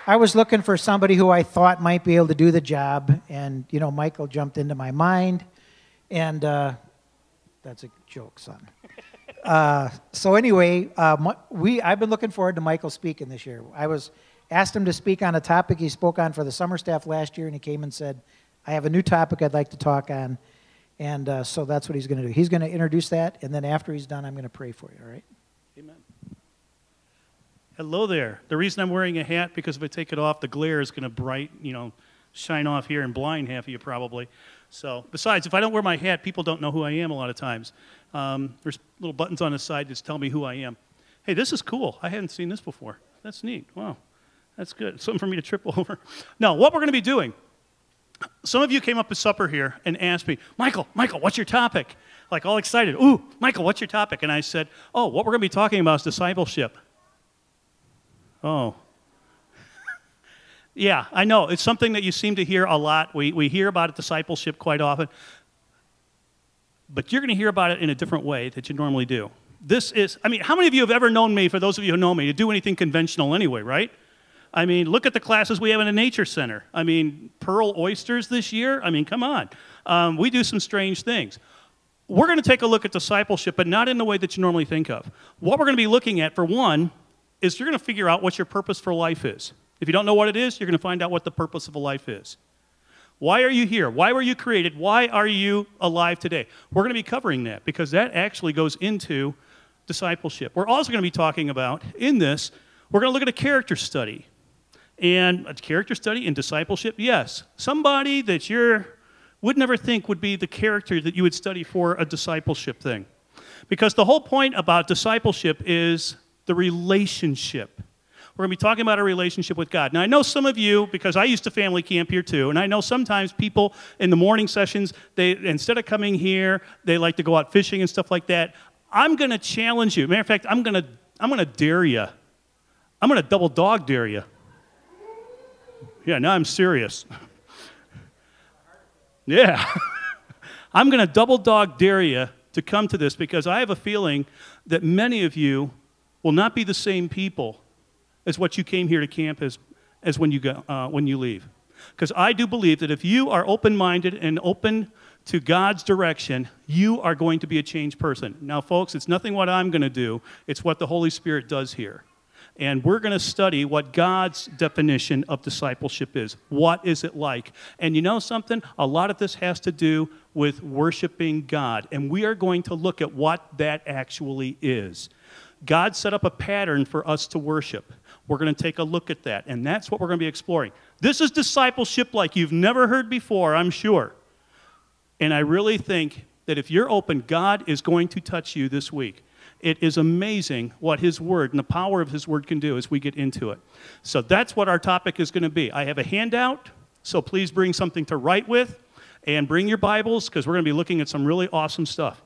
I was looking for somebody who I thought might be able to do the job, and Michael jumped into my mind, and that's a joke, son. So anyway, I've been looking forward to Michael speaking this year. I asked him to speak on a topic he spoke on for the summer staff last year, and he came and said, I have a new topic I'd like to talk on, and so that's what he's going to do. He's going to introduce that, and then after he's done, I'm going to pray for you, all right? Amen. Hello there. The reason I'm wearing a hat, because if I take it off, the glare is going to shine off here and blind half of you probably. So, besides, if I don't wear my hat, people don't know who I am a lot of times. There's little buttons on the side that tell me who I am. Hey, this is cool. I hadn't seen this before. That's neat. Wow. That's good. Something for me to trip over. Now, what we're going to be doing, some of you came up at supper here and asked me, Michael, what's your topic? Like all excited. Ooh, Michael, what's your topic? And I said, what we're going to be talking about is discipleship. Oh. Yeah, I know. It's something that you seem to hear a lot. We hear about discipleship quite often. But you're going to hear about it in a different way that you normally do. How many of you have ever known me, for those of you who know me, to do anything conventional anyway, right? I mean, look at the classes we have in the Nature Center. I mean, pearl oysters this year? I mean, come on. We do some strange things. We're going to take a look at discipleship, but not in the way that you normally think of. What we're going to be looking at, for one, is you're going to figure out what your purpose for life is. If you don't know what it is, you're going to find out what the purpose of a life is. Why are you here? Why were you created? Why are you alive today? We're going to be covering that because that actually goes into discipleship. We're also going to be talking about, in this, we're going to look at a character study. And a character study in discipleship, yes. Somebody that you would never think would be the character that you would study for a discipleship thing. Because the whole point about discipleship is the relationship. We're going to be talking about a relationship with God. Now, I know some of you, because I used to family camp here too, and I know sometimes people in the morning sessions, instead of coming here, they like to go out fishing and stuff like that. I'm going to challenge you. Matter of fact, I'm going to dare you. I'm going to double dog dare you. Yeah, now I'm serious. Yeah. I'm going to double dog dare you to come to this because I have a feeling that many of you will not be the same people as what you came here to camp as when you leave. Because I do believe that if you are open-minded and open to God's direction, you are going to be a changed person. Now, folks, it's nothing what I'm going to do. It's what the Holy Spirit does here. And we're going to study what God's definition of discipleship is. What is it like? And you know something? A lot of this has to do with worshiping God. And we are going to look at what that actually is. God set up a pattern for us to worship. We're going to take a look at that, and that's what we're going to be exploring. This is discipleship like you've never heard before, I'm sure. And I really think that if you're open, God is going to touch you this week. It is amazing what His Word and the power of His Word can do as we get into it. So that's what our topic is going to be. I have a handout, so please bring something to write with, and bring your Bibles, because we're going to be looking at some really awesome stuff.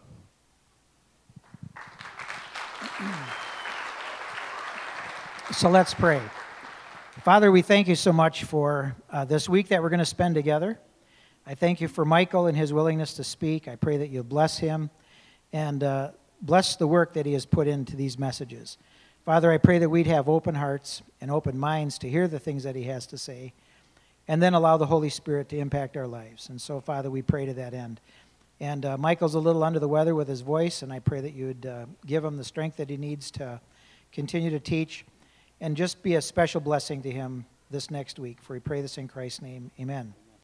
So let's pray. Father, we thank you so much for this week that we're going to spend together. I thank you for Michael and his willingness to speak. I pray that you'll bless him and bless the work that he has put into these messages. Father, I pray that we'd have open hearts and open minds to hear the things that he has to say, and then allow the Holy Spirit to impact our lives. And so, Father, we pray to that end. And Michael's a little under the weather with his voice, and I pray that you would give him the strength that he needs to continue to teach and just be a special blessing to him this next week. For we pray this in Christ's name. Amen.